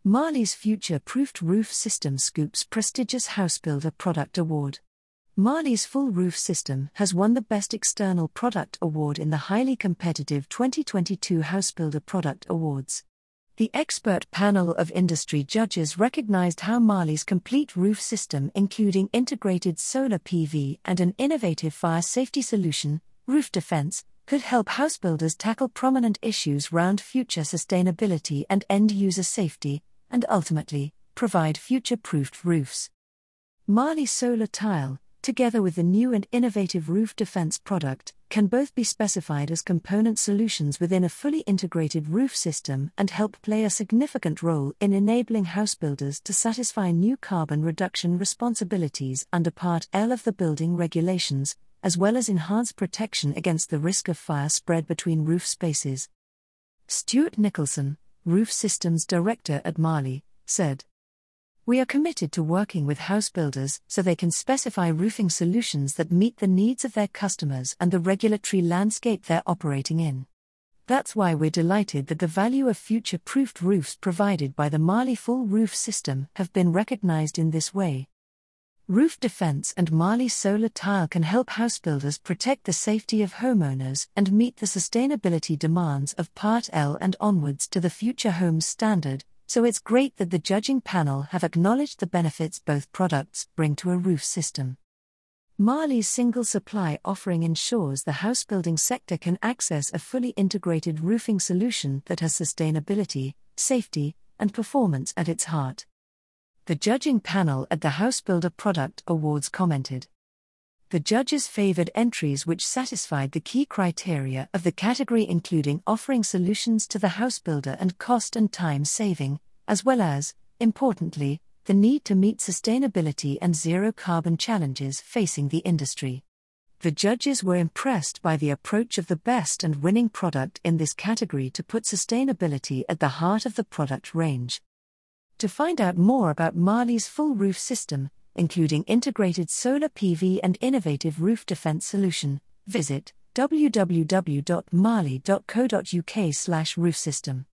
Marley's future-proofed roof system scoops prestigious Housebuilder Product Award. Marley's full roof system has won the Best External Product Award in the highly competitive 2022 Housebuilder Product Awards. The expert panel of industry judges recognized how Marley's complete roof system, including integrated solar PV and an innovative fire safety solution, Roof Defense, could help housebuilders tackle prominent issues around future sustainability and end-user safety, and ultimately, provide future-proofed roofs. Marley Solar Tile, together with the new and innovative Roof Defense product, can both be specified as component solutions within a fully integrated roof system and help play a significant role in enabling housebuilders to satisfy new carbon reduction responsibilities under Part L of the building regulations, as well as enhance protection against the risk of fire spread between roof spaces. Stuart Nicholson, Roof Systems Director at Marley, said, "We are committed to working with housebuilders so they can specify roofing solutions that meet the needs of their customers and the regulatory landscape they're operating in. That's why we're delighted that the value of future-proofed roofs provided by the Marley full roof system have been recognized in this way. Roof Defense and Marley Solar Tile can help housebuilders protect the safety of homeowners and meet the sustainability demands of Part L and onwards to the Future Homes Standard, so it's great that the judging panel have acknowledged the benefits both products bring to a roof system." Marley's single supply offering ensures the housebuilding sector can access a fully integrated roofing solution that has sustainability, safety, and performance at its heart. The judging panel at the Housebuilder Product Awards commented, "The judges favored entries which satisfied the key criteria of the category, including offering solutions to the housebuilder and cost and time saving, as well as, importantly, the need to meet sustainability and zero carbon challenges facing the industry. The judges were impressed by the approach of the best and winning product in this category to put sustainability at the heart of the product range." To find out more about Marley's full roof system, including integrated solar PV and innovative roof defense solution, visit www.marley.co.uk/roofsystem.